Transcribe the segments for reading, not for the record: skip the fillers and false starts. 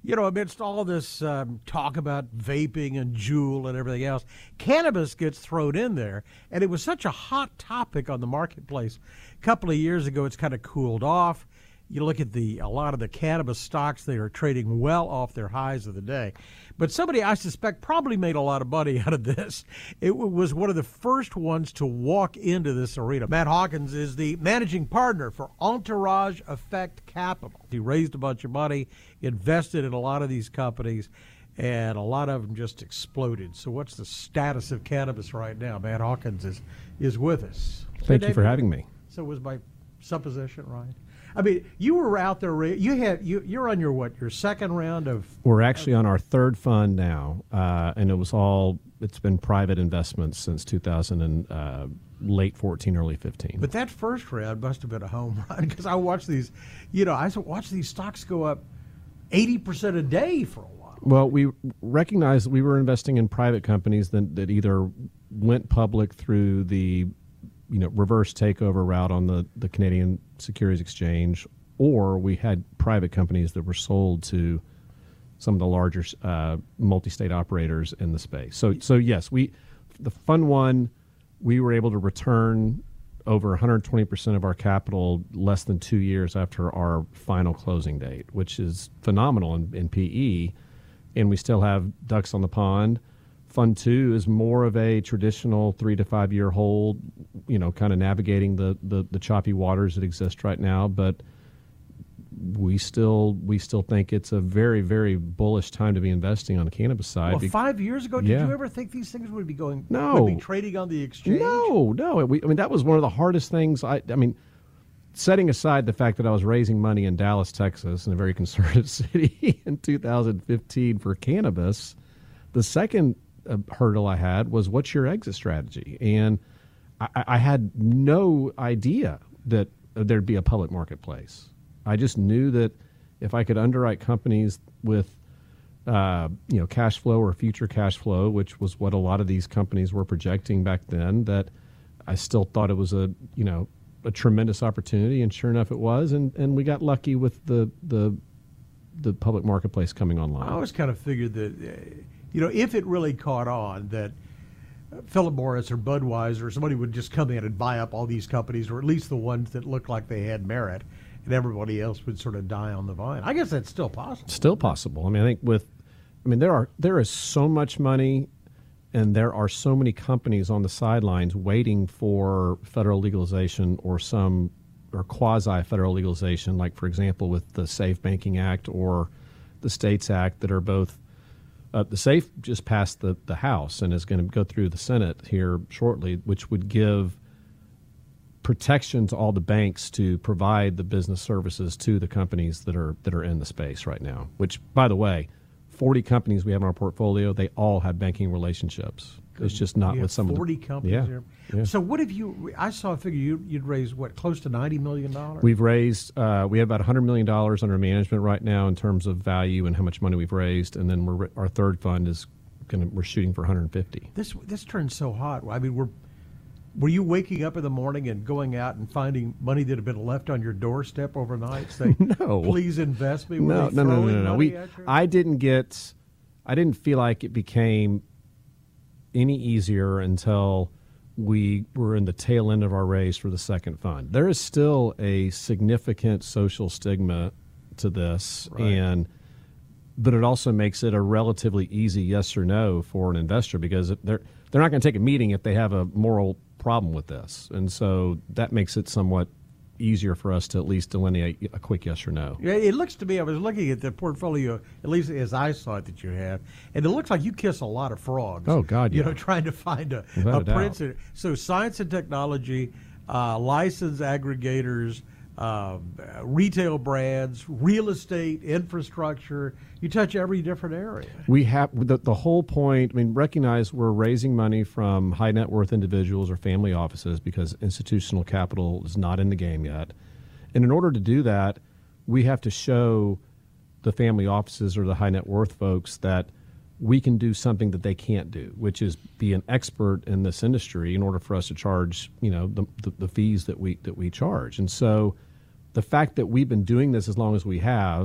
Amidst all this talk about vaping and Juul and everything else, cannabis gets thrown in there, and it was such a hot topic on the marketplace. A couple of years ago, it's kind of cooled off. You look at a lot of the cannabis stocks, they are trading well off their highs of the day. But somebody, I suspect, probably made a lot of money out of this. It was one of the first ones to walk into this arena. Matt Hawkins is the managing partner for Entourage Effect Capital. He raised a bunch of money, invested in a lot of these companies, and a lot of them just exploded. So what's the status of cannabis right now? Matt Hawkins is with us. Thank you for having me. So was my supposition right? I mean, you were out there. You're on your second round of. We're actually on our third fund now, and it's been private investments since 2000 and late 14, early 15. But that first round must have been a home run because I watched these. I watched these stocks go up 80% a day for a while. Well, we recognized we were investing in private companies that either went public through the reverse takeover route on the Canadian Securities Exchange, or we had private companies that were sold to some of the larger multi-state operators in the space. So yes, the fund one, we were able to return over 120% of our capital less than 2 years after our final closing date, which is phenomenal in PE, and we still have ducks on the pond. Fund two is more of a traditional 3 to 5 year hold, kind of navigating the choppy waters that exist right now. But we still think it's a very, very bullish time to be investing on the cannabis side. Well, 5 years ago, did you ever think these things would be would be trading on the exchange? No. That was one of the hardest things. Setting aside the fact that I was raising money in Dallas, Texas, in a very conservative city in 2015 for cannabis, the second hurdle I had was, what's your exit strategy? And I had no idea that there'd be a public marketplace. I just knew that if I could underwrite companies with cash flow or future cash flow, which was what a lot of these companies were projecting back then, that I still thought it was a tremendous opportunity, and sure enough it was, and we got lucky with the public marketplace coming online. I always kind of figured that if it really caught on, that Philip Morris or Budweiser or somebody would just come in and buy up all these companies, or at least the ones that looked like they had merit, and everybody else would sort of die on the vine. I guess that's still possible. Still possible. I think there is so much money, and there are so many companies on the sidelines waiting for federal legalization or quasi-federal legalization, like, for example, with the SAFE Banking Act or the STATES Act, that are both the SAFE just passed the House and is going to go through the Senate here shortly, which would give protection to all the banks to provide the business services to the companies that are in the space right now. Which, by the way, 40 companies we have in our portfolio, they all have banking relationships. It's just not with some 40 companies here. Yeah. So what have you? I saw a figure you'd raised close to $90 million. We've raised we have about $100 million under management right now in terms of value and how much money we've raised, and then our third fund we're shooting for 150. This turned so hot. I mean, were you waking up in the morning and going out and finding money that had been left on your doorstep overnight, saying, "No, please invest me"? No. I didn't feel like it became any easier until we were in the tail end of our raise for the second fund. There is still a significant social stigma to this, right. But it also makes it a relatively easy yes or no for an investor, because they're not going to take a meeting if they have a moral problem with this, and so that makes it somewhat easier for us to at least delineate a quick yes or no. Yeah, it looks to me, I was looking at the portfolio, at least as I saw it, that you have, and it looks like you kiss a lot of frogs. Oh, God, yeah. Trying to find a doubt. So science and technology, license aggregators, retail brands, real estate, infrastructure. You touch every different area. We have the whole point. Recognize we're raising money from high net worth individuals or family offices, because institutional capital is not in the game yet. And in order to do that, we have to show the family offices or the high net worth folks that we can do something that they can't do, which is be an expert in this industry in order for us to charge, the fees that we charge. And so the fact that we've been doing this as long as we have,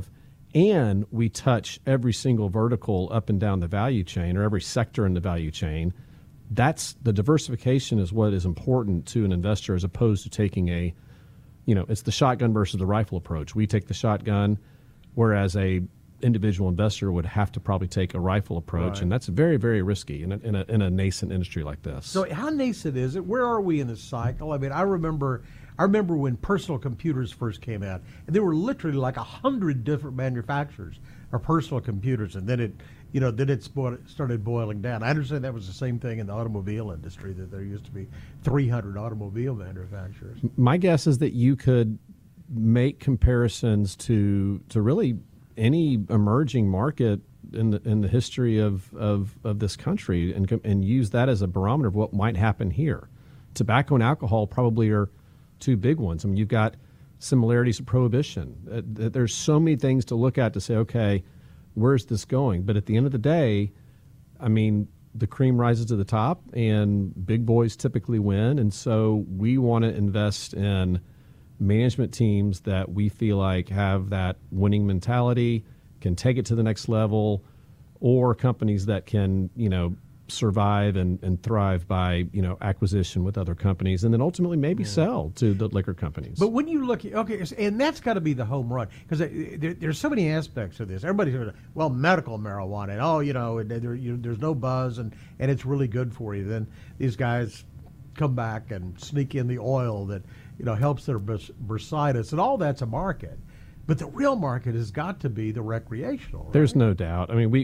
and we touch every single vertical up and down the value chain, or every sector in the value chain. That's the diversification is what is important to an investor, as opposed to taking it's the shotgun versus the rifle approach. We take the shotgun, whereas a individual investor would have to probably take a rifle approach, Right. and that's very, very risky in a nascent industry like this. So how nascent is it? Where are we in this cycle? I mean, I remember when personal computers first came out, and there were literally like 100 different manufacturers of personal computers, and then it started boiling down. I understand that was the same thing in the automobile industry, that there used to be 300 automobile manufacturers. My guess is that you could make comparisons to really any emerging market in the history of this country, and use that as a barometer of what might happen here. Tobacco and alcohol probably are two big ones. I mean, you've got similarities to prohibition. There's so many things to look at to say, okay, where's this going? But at the end of the day, I mean, the cream rises to the top, and big boys typically win. And so we want to invest in management teams that we feel like have that winning mentality, can take it to the next level, or companies that can, survive and thrive by, acquisition with other companies, and then ultimately maybe sell to the liquor companies. But when you look, and that's got to be the home run, because there's so many aspects of this. Everybody's going, well, medical marijuana, and there's no buzz, and it's really good for you. Then these guys come back and sneak in the oil that helps their bursitis, and all that's a market. But the real market has got to be the recreational. Right? There's no doubt. I mean,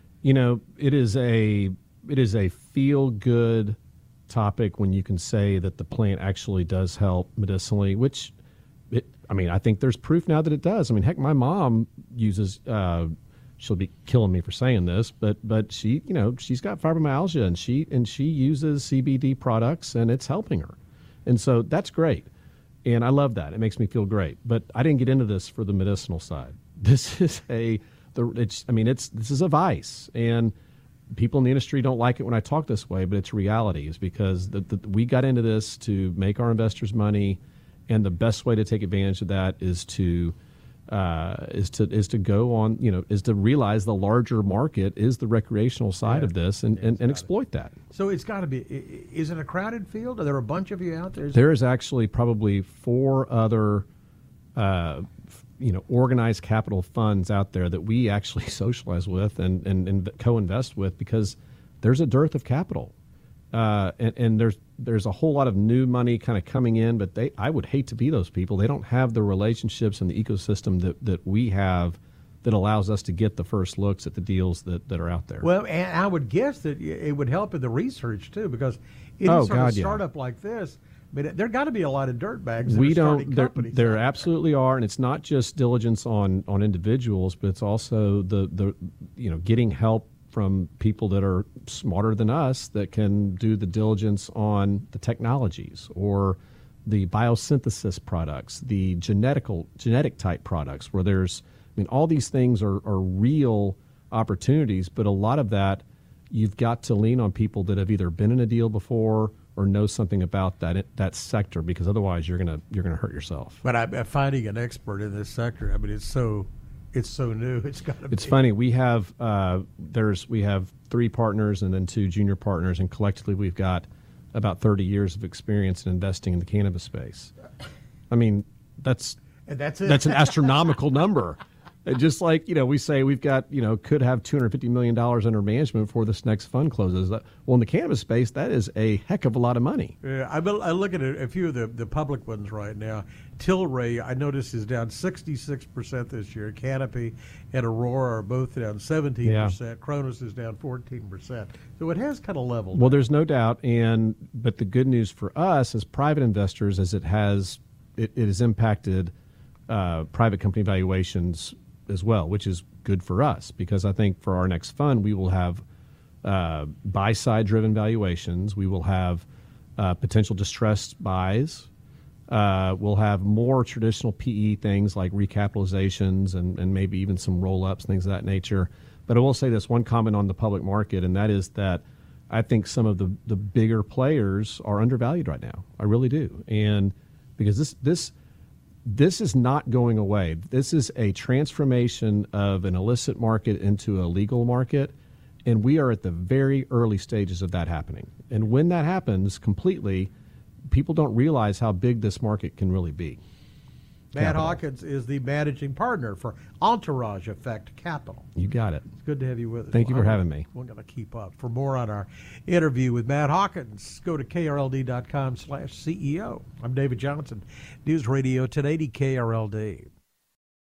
it is a feel-good topic when you can say that the plant actually does help medicinally, which, I think there's proof now that it does. I mean, heck, my mom uses, she'll be killing me for saying this, but she, she's got fibromyalgia, and she uses CBD products, and it's helping her. And so that's great. And I love that. It makes me feel great. But I didn't get into this for the medicinal side. This is this is a vice, and people in the industry don't like it when I talk this way, but it's reality. Is because we got into this to make our investors money, and the best way to take advantage of that is to go on, is to realize the larger market is the recreational side of this, and exploit that. So it's got to be. Is it a crowded field? Are there a bunch of you out there? There is actually probably 4 other organized capital funds out there that we actually socialize with and co-invest with, because there's a dearth of capital, and there's a whole lot of new money kind of coming in, but I would hate to be those people. They don't have the relationships and the ecosystem that we have that allows us to get the first looks at the deals that are out there. Well, and I would guess that it would help in the research too, because any startup like this, I mean, there got to be a lot of dirtbags. There absolutely are, and it's not just diligence on individuals, but it's also the getting help from people that are smarter than us that can do the diligence on the technologies or the biosynthesis products, the genetic type products, where there's, all these things are real opportunities, but a lot of that you've got to lean on people that have either been in a deal before or know something about that sector, because otherwise you're gonna hurt yourself. But I'm finding an expert in this sector, it's so new. It's got to be. It's funny. We have 3 partners and then 2 junior partners, and collectively we've got about 30 years of experience in investing in the cannabis space. That's an astronomical number. Just like, we say we've got, could have $250 million under management before this next fund closes. Well, in the cannabis space, that is a heck of a lot of money. Yeah, I look at a few of the public ones right now. Tilray, I notice, is down 66% this year. Canopy and Aurora are both down 17%. Yeah. Cronos is down 14%. So it has kind of leveled. Well, there's no doubt. But the good news for us as private investors is it has impacted private company valuations as well, which is good for us, because I think for our next fund we will have buy-side driven valuations. We will have potential distressed buys. We'll have more traditional PE things like recapitalizations and maybe even some roll-ups, things of that nature. But I will say this one comment on the public market, and that is that I think some of the bigger players are undervalued right now. I really do. And because this This is not going away. This is a transformation of an illicit market into a legal market, and we are at the very early stages of that happening. And when that happens completely, people don't realize how big this market can really be. Matt Hawkins is the managing partner for Entourage Effect Capital. You got it. It's good to have you with us. Thank you for having me. We're going to keep up. For more on our interview with Matt Hawkins, go to krld.com/CEO. I'm David Johnson, News Radio 1080 KRLD.